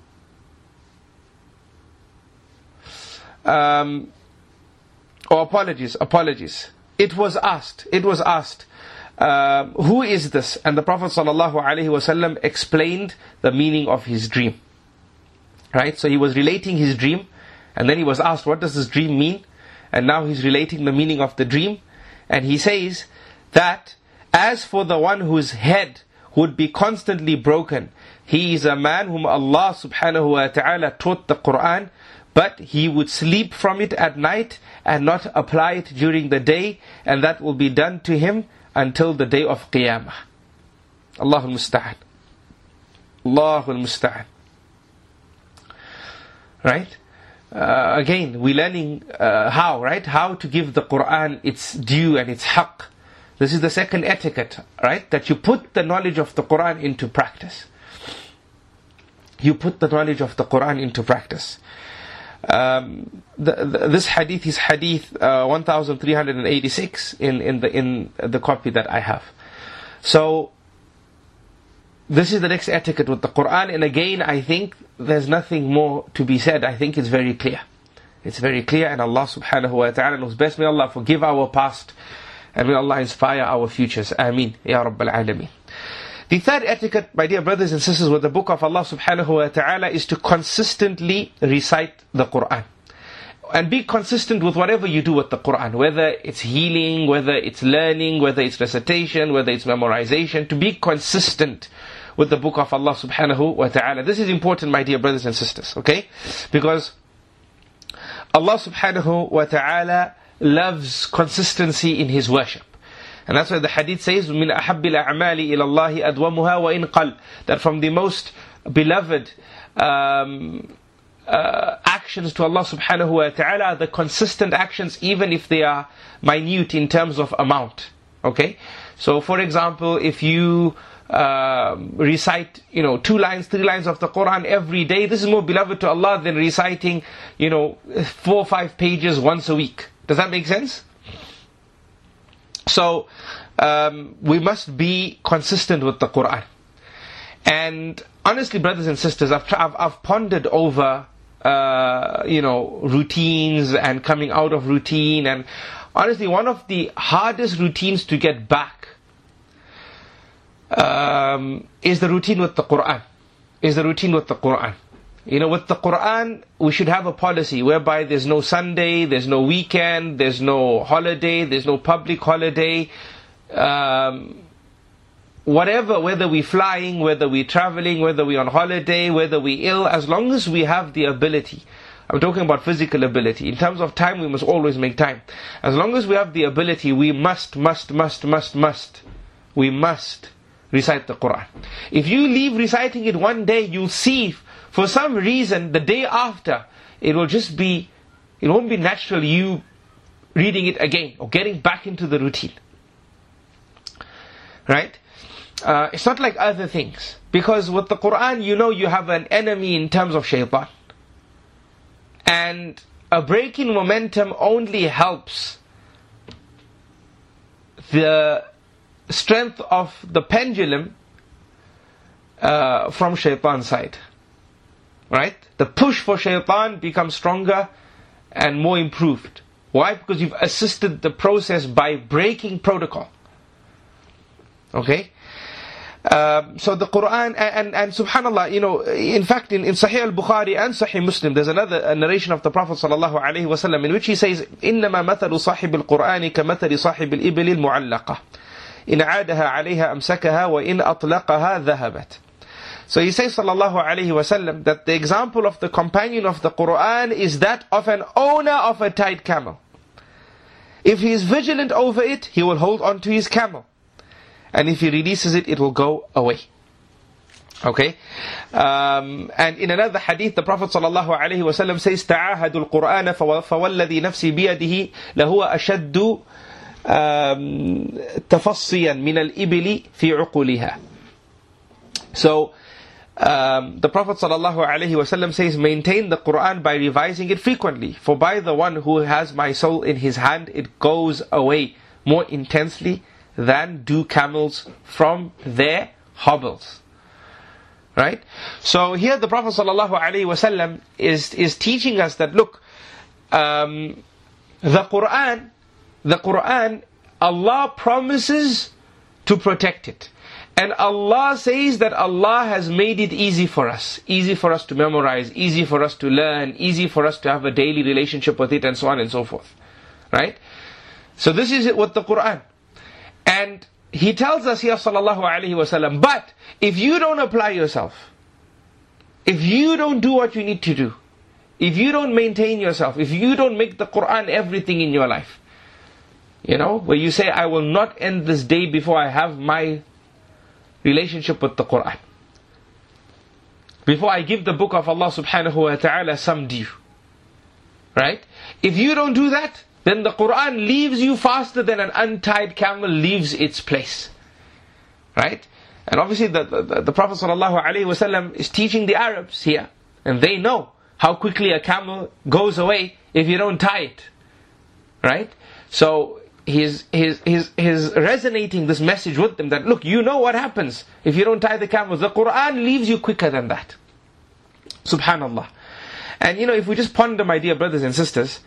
Speaker 2: Apologies. It was asked, who is this? And the Prophet ﷺ explained the meaning of his dream. Right? So he was relating his dream, and then he was asked, what does this dream mean? And now he's relating the meaning of the dream. And he says that, as for the one whose head would be constantly broken, he is a man whom Allah subhanahu wa ta'ala taught the Qur'an, but he would sleep from it at night and not apply it during the day, and that will be done to him until the day of Qiyamah. Allahul Musta'an. Allahul Musta'an. Right? Again, we're learning how, right? How to give the Qur'an its due and its haqq. This is the second etiquette, right? That you put the knowledge of the Qur'an into practice. You put the knowledge of the Qur'an into practice. This hadith is hadith 1386 in the copy that I have. So this is the next etiquette with the Qur'an, and again I think there's nothing more to be said. I think it's very clear. It's very clear, and Allah subhanahu wa ta'ala knows best. May Allah forgive our past, and may Allah inspire our futures. Ameen. Ya Rabbal Alameen. The third etiquette, my dear brothers and sisters, with the book of Allah subhanahu wa ta'ala is to consistently recite the Qur'an. And be consistent with whatever you do with the Qur'an, whether it's healing, whether it's learning, whether it's recitation, whether it's memorization, to be consistent with the book of Allah subhanahu wa ta'ala. This is important, my dear brothers and sisters, okay? Because Allah subhanahu wa ta'ala loves consistency in His worship. And that's why the hadith says, مِنْ أَحَبِّ الْأَعْمَالِ إِلَى اللَّهِ أَدْوَمُهَا وَإِنْ قَلْ, that from the most beloved actions to Allah subhanahu wa ta'ala are the consistent actions, even if they are minute in terms of amount. Okay? So for example, if you recite 2 lines, 3 lines of the Quran every day, this is more beloved to Allah than reciting 4 or 5 pages once a week. Does that make sense? So we must be consistent with the Quran. And honestly, brothers and sisters, I've pondered over routines and coming out of routine, and honestly, one of the hardest routines to get back is the routine with the Quran. With the Quran, we should have a policy whereby there's no Sunday, there's no weekend, there's no holiday, there's no public holiday. Whatever, whether we're flying, whether we're traveling, whether we're on holiday, whether we're ill, as long as we have the ability. I'm talking about physical ability. In terms of time, we must always make time. As long as we have the ability, we must recite the Quran. If you leave reciting it one day, you'll see, for some reason, the day after, it won't be natural you reading it again, or getting back into the routine. Right? It's not like other things. Because with the Quran, you have an enemy in terms of shaitan. And a break in momentum only helps the strength of the pendulum from shaitan's side. Right? The push for shaitan becomes stronger and more improved. Why? Because you've assisted the process by breaking protocol. Okay? So the Quran, and subhanallah, in fact, in Sahih al-Bukhari and Sahih Muslim, there's another narration of the Prophet sallallahu alaihi wasallam in which he says, إِنَّمَا مَثَلُ صَاحِبِ الْقُرْآنِ كَمَثَلِ صَاحِبِ الْإِبِلِ الْمُعَلَّقَةِ إِنْ عَادَهَا عَلَيْهَا أَمْسَكَهَا وَإِنْ أَطْلَقَهَا ذَهَبَتْ. So he says sallallahu alaihi wasallam that the example of the companion of the Quran is that of an owner of a tied camel. If he is vigilant over it, he will hold on to his camel. And if he releases it, it will go away. Okay? And in another hadith, the Prophet ﷺ says, تَعَاهَدُوا الْقُرْآنَ فَوَالَّذِي نَفْسِي بِيَدِهِ لَهُوَ أَشَدُّ تَفَصِّيًا مِنَ الْإِبِلِ فِي عُقُلِهَا. So, the Prophet ﷺ says, maintain the Qur'an by revising it frequently. For by the one who has my soul in his hand, it goes away more intensely than do camels from their hobbles. Right? So here the Prophet ﷺ is teaching us that, look, the Qur'an, Allah promises to protect it. And Allah says that Allah has made it easy for us. Easy for us to memorize, easy for us to learn, easy for us to have a daily relationship with it, and so on and so forth. Right? So this is it with the Qur'an. And He tells us here, sallallahu alaihi wasallam, but if you don't apply yourself, if you don't do what you need to do, if you don't maintain yourself, if you don't make the Qur'an everything in your life, where you say, I will not end this day before I have my relationship with the Qur'an, before I give the book of Allah subhanahu wa ta'ala some due. Right? If you don't do that, then the Qur'an leaves you faster than an untied camel leaves its place. Right? And obviously the Prophet ﷺ is teaching the Arabs here. And they know how quickly a camel goes away if you don't tie it. Right? So he's resonating this message with them that, look, you know what happens if you don't tie the camel. The Qur'an leaves you quicker than that. Subhanallah. And if we just ponder, my dear brothers and sisters,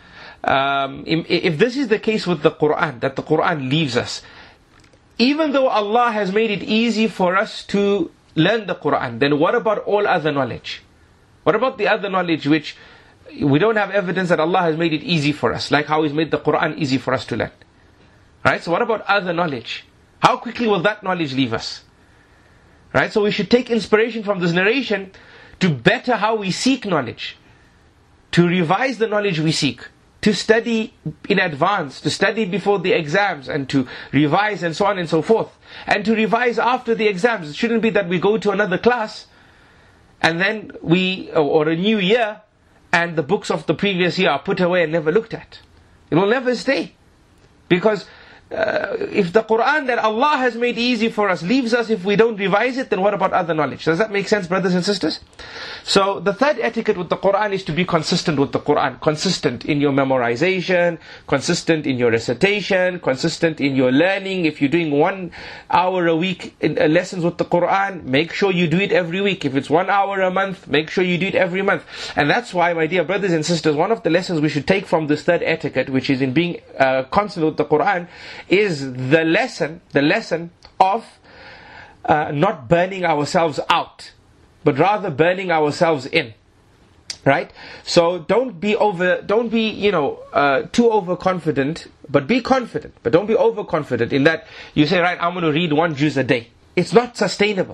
Speaker 2: if this is the case with the Qur'an, that the Qur'an leaves us, even though Allah has made it easy for us to learn the Qur'an, then what about all other knowledge? What about the other knowledge which we don't have evidence that Allah has made it easy for us, like how He's made the Qur'an easy for us to learn? Right? So what about other knowledge? How quickly will that knowledge leave us? Right? So we should take inspiration from this narration to better how we seek knowledge, to revise the knowledge we seek, to study in advance, to study before the exams, and to revise and so on and so forth. And to revise after the exams. It shouldn't be that we go to another class and then or a new year, and the books of the previous year are put away and never looked at. It will never stay. Because if the Qur'an that Allah has made easy for us leaves us if we don't revise it, then what about other knowledge? Does that make sense, brothers and sisters? So the third etiquette with the Qur'an is to be consistent with the Qur'an. Consistent in your memorization, consistent in your recitation, consistent in your learning. If you're doing 1 hour a week in lessons with the Qur'an, make sure you do it every week. If it's 1 hour a month, make sure you do it every month. And that's why, my dear brothers and sisters, one of the lessons we should take from this third etiquette, which is in being constant with the Qur'an, is the lesson of not burning ourselves out, but rather burning ourselves in. Right? So don't be too overconfident, but be confident. But don't be overconfident in that you say, right, I'm going to read 1 juz a day. It's not sustainable.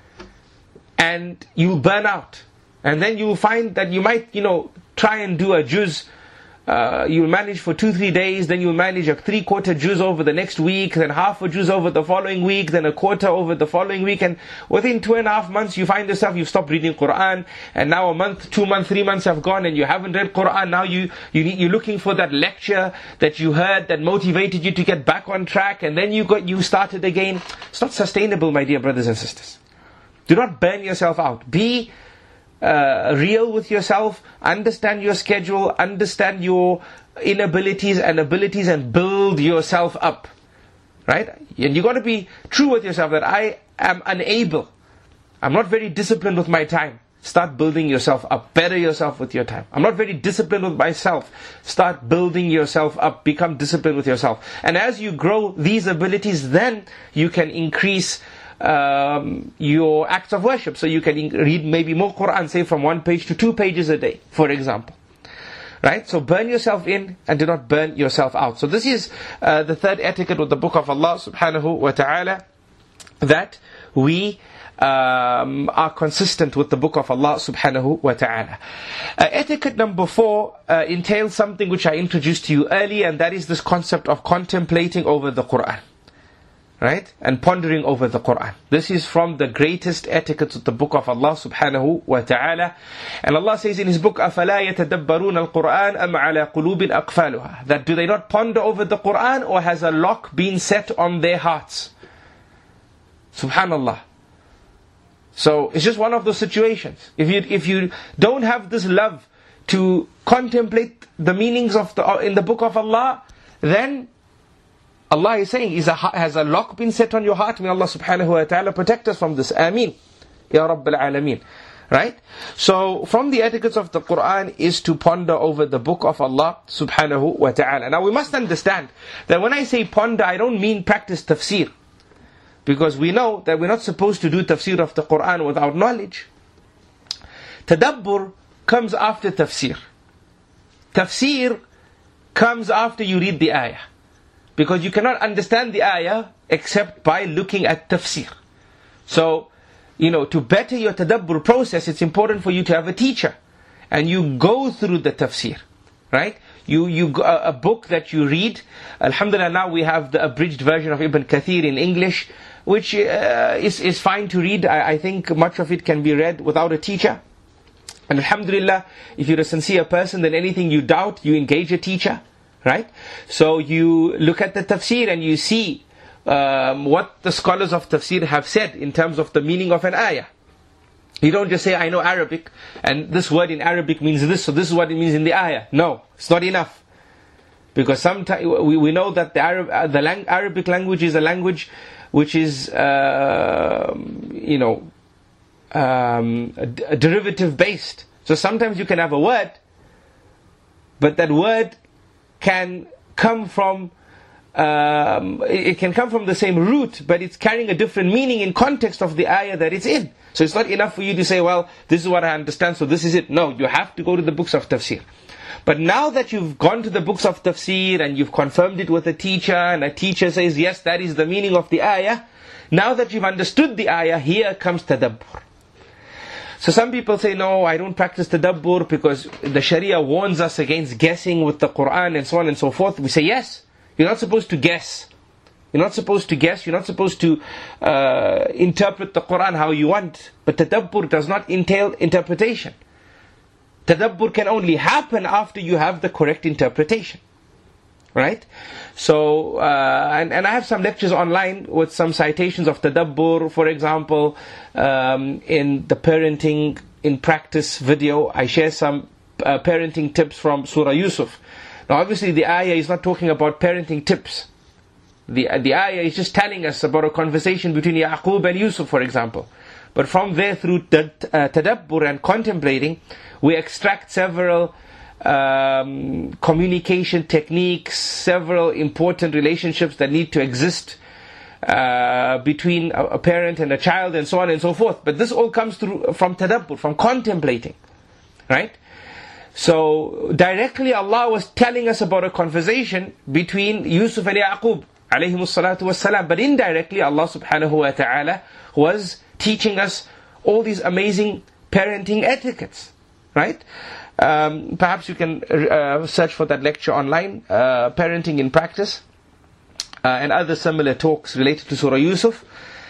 Speaker 2: And you'll burn out. And then you'll find that you might, try and do a juz. You'll manage for 2-3 days, then you'll manage a 3/4 juz over the next week, then half a juz over the following week, then a quarter over the following week, and within 2.5 months you find yourself, you've stopped reading Qur'an, and now a month, 2 months, 3 months have gone and you haven't read Qur'an. Now you're looking for that lecture that you heard that motivated you to get back on track, and then you started again. It's not sustainable, my dear brothers and sisters. Do not burn yourself out. Be real with yourself, understand your schedule, understand your inabilities and abilities, and build yourself up. Right? And you got to be true with yourself that I am unable. I'm not very disciplined with my time. Start building yourself up. Better yourself with your time. I'm not very disciplined with myself. Start building yourself up. Become disciplined with yourself. And as you grow these abilities, then you can increase your acts of worship. So you can read maybe more Qur'an, say from 1 page to 2 pages a day, for example. Right? So burn yourself in and do not burn yourself out. So this is the third etiquette with the book of Allah subhanahu wa ta'ala, that we are consistent with the book of Allah subhanahu wa ta'ala. Etiquette number 4 entails something which I introduced to you earlier, and that is this concept of contemplating over the Qur'an. Right? And pondering over the Qur'an. This is from the greatest etiquettes of the book of Allah subhanahu wa ta'ala. And Allah says in His book, أَفَلَا يَتَدَبَّرُونَ الْقُرْآنَ أَمْ عَلَى قُلُوبٍ أَقْفَالُهَا. That do they not ponder over the Qur'an, or has a lock been set on their hearts? Subhanallah. So it's just one of those situations. If you don't have this love to contemplate the meanings of in the book of Allah, then Allah is saying, has a lock been set on your heart? May Allah subhanahu wa ta'ala protect us from this. Ameen. Ya Rabbil Alameen. Right? So, from the etiquettes of the Quran is to ponder over the book of Allah subhanahu wa ta'ala. Now we must understand that when I say ponder, I don't mean practice tafsir. Because we know that we're not supposed to do tafsir of the Quran without knowledge. Tadabbur comes after tafsir. Tafsir comes after you read the ayah. Because you cannot understand the ayah except by looking at tafsir. So, to better your tadabbur process, it's important for you to have a teacher. And you go through the tafsir. Right? A book that you read. Alhamdulillah, now we have the abridged version of Ibn Kathir in English, which is fine to read. I think much of it can be read without a teacher. And alhamdulillah, if you're a sincere person, then anything you doubt, you engage a teacher. Right? So you look at the tafsir and you see what the scholars of tafsir have said in terms of the meaning of an ayah. You don't just say, I know Arabic, and this word in Arabic means this, so this is what it means in the ayah. No, it's not enough. Because sometimes we know that the Arabic language is a language which is, derivative based. So sometimes you can have a word, but that word can come from the same root, but it's carrying a different meaning in context of the ayah that it's in. So it's not enough for you to say, well, this is what I understand, so this is it. No, you have to go to the books of tafsir. But now that you've gone to the books of tafsir and you've confirmed it with a teacher, and a teacher says, yes, that is the meaning of the ayah, now that you've understood the ayah, here comes tadabbur. So some people say, no, I don't practice tadabbur because the Sharia warns us against guessing with the Quran and so on and so forth. We say, yes, you're not supposed to guess. You're not supposed to guess. You're not supposed to interpret the Quran how you want. But tadabbur does not entail interpretation. Tadabbur can only happen after you have the correct interpretation. Right? So, and I have some lectures online with some citations of tadabbur. For example, in the Parenting in Practice video, I share some parenting tips from Surah Yusuf. Now obviously the ayah is not talking about parenting tips. The ayah is just telling us about a conversation between Yaqub and Yusuf, for example. But from there, through tadabbur and contemplating, we extract several communication techniques, several important relationships that need to exist between a parent and a child, and so on and so forth. But this all comes through from tadabbur, from contemplating. Right? So directly Allah was telling us about a conversation between Yusuf and Yaqub alayhimus salatu wassalam. But indirectly Allah subhanahu wa ta'ala was teaching us all these amazing parenting etiquettes. Right? Perhaps you can search for that lecture online, Parenting in Practice, and other similar talks related to Surah Yusuf,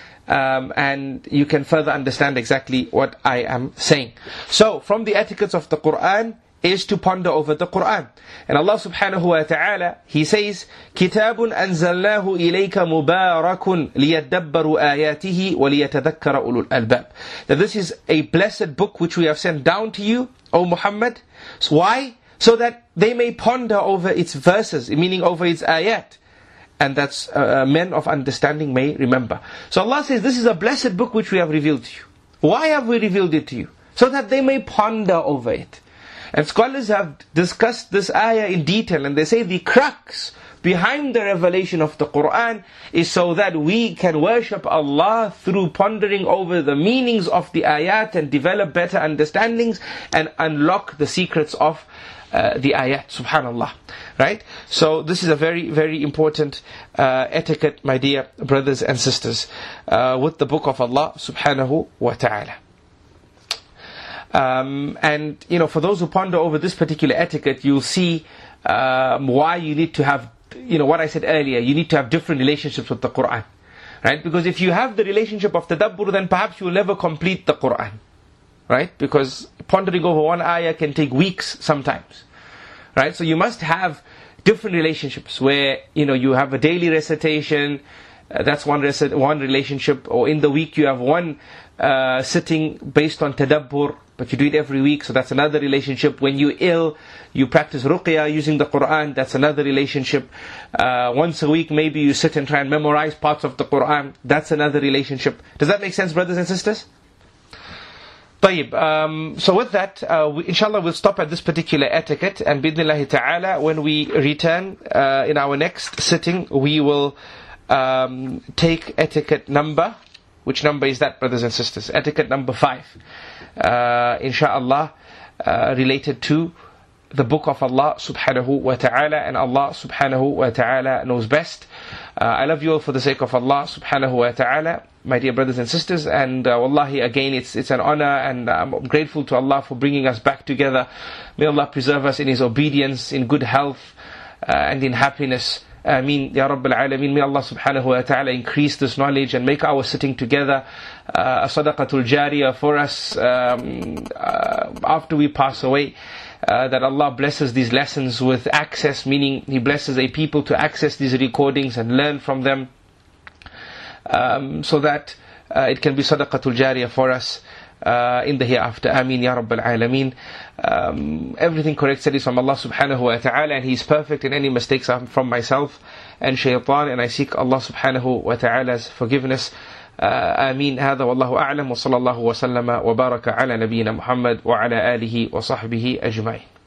Speaker 2: and you can further understand exactly what I am saying. So, from the etiquettes of the Quran is to ponder over the Quran. And Allah subhanahu wa ta'ala, He says, كِتَابٌ أَنزَلْنَاهُ إِلَيْكَ مُبَارَكٌ لِيَدَّبَّرُوا آيَاتِهِ وَلِيَتَذَكَّرَ أُولُو الْأَلْبَابِ. That this is a blessed book which we have sent down to you, O Muhammad. So why? So that they may ponder over its verses, meaning over its ayat. And that's men of understanding may remember. So Allah says, this is a blessed book which we have revealed to you. Why have we revealed it to you? So that they may ponder over it. And scholars have discussed this ayah in detail, and they say the crux behind the revelation of the Quran is so that we can worship Allah through pondering over the meanings of the ayat and develop better understandings and unlock the secrets of the ayat. Subhanallah. Right? So this is a very, very important etiquette, my dear brothers and sisters, with the book of Allah subhanahu wa ta'ala. And for those who ponder over this particular etiquette, you'll see why you need to have, what I said earlier, you need to have different relationships with the Quran. Right? Because if you have the relationship of tadabbur, then perhaps you will never complete the Quran. Right? Because pondering over one ayah can take weeks sometimes. Right? So you must have different relationships where, you have a daily recitation, that's one relationship, or in the week you have one sitting based on tadabbur, but you do it every week, so that's another relationship. When you're ill, you practice ruqyah using the Quran, that's another relationship. Once a week, maybe you sit and try and memorize parts of the Quran, that's another relationship. Does that make sense, brothers and sisters? So with that, inshallah we'll stop at this particular etiquette, and bi'idhnillahi ta'ala, when we return in our next sitting, we will take etiquette number. Which number is that, brothers and sisters? Etiquette number 5. Insha'Allah, related to the book of Allah subhanahu wa ta'ala, and Allah subhanahu wa ta'ala knows best. I love you all for the sake of Allah subhanahu wa ta'ala, my dear brothers and sisters, and wallahi, again, it's an honor, and I'm grateful to Allah for bringing us back together. May Allah preserve us in His obedience, in good health, and in happiness. Ameen, Ya Rabbil Alameen. May Allah subhanahu wa ta'ala increase this knowledge and make our sitting together a sadaqatul jariyah for us after we pass away. That Allah blesses these lessons with access, meaning He blesses a people to access these recordings and learn from them, so that it can be sadaqatul jariyah for us in the hereafter. Ameen, Ya Rabbil Alameen. Everything correct said is from Allah subhanahu wa ta'ala, and He is perfect, and any mistakes are from myself and shaitan, and I seek Allah subhanahu wa ta'ala's forgiveness. آمين. هذا والله أعلم، وصلى الله وسلم وبارك على نبينا محمد وعلى آله وصحبه أجمعين.